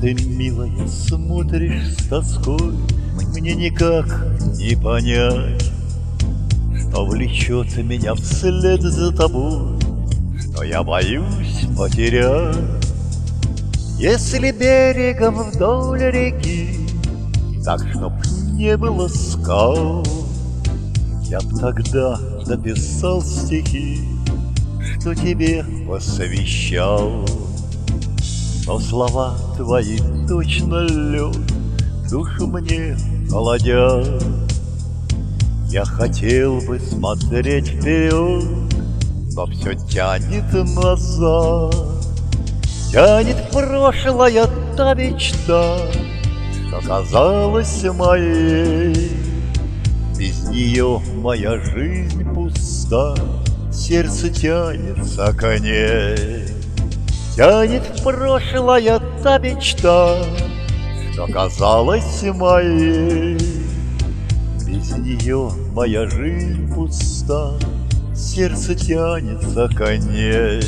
ты, милая, смотришь с тоской, мне никак не понять, что влечет меня вслед за тобой, что я боюсь потерять. Если берегом вдоль реки, так, чтоб не было скал, я б тогда написал стихи, что тебе посвящал. Но слова твои точно лед, душу мне холодят. Я хотел бы смотреть вперед, но все тянет назад. Тянет прошлая та мечта, что казалась моей. Без нее моя жизнь пуста, сердце тянется к ней. Тянет в прошлое та мечта, что казалась моей. Без нее моя жизнь пуста, сердце тянется к ней.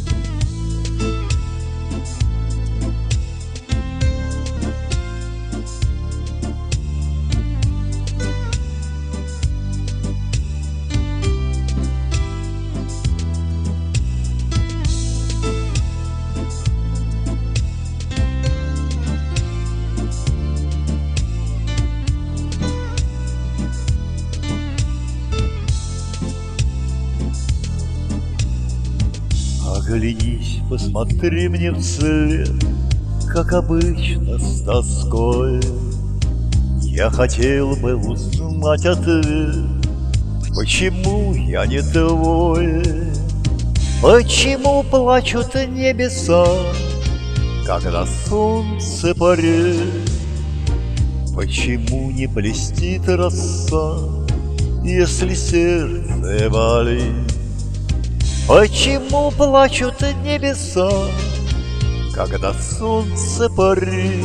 Оглянись, посмотри мне вслед, как обычно с тоской. Я хотел бы узнать ответ, почему я не твой. Почему плачут небеса, когда солнце парит? Почему не блестит роса, если сердце болит? Почему плачут небеса, когда солнце парит?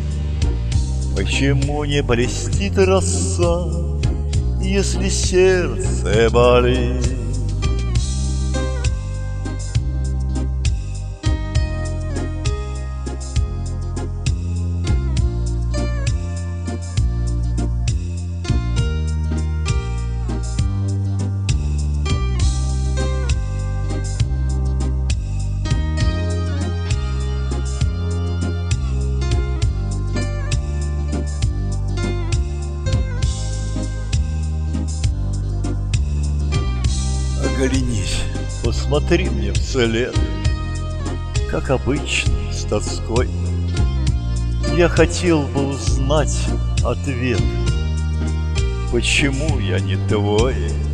Почему не блестит роса, если сердце болит? Оглянись, посмотри мне вслед, как обычно с тоской. Я хотел бы узнать ответ, почему я не твой.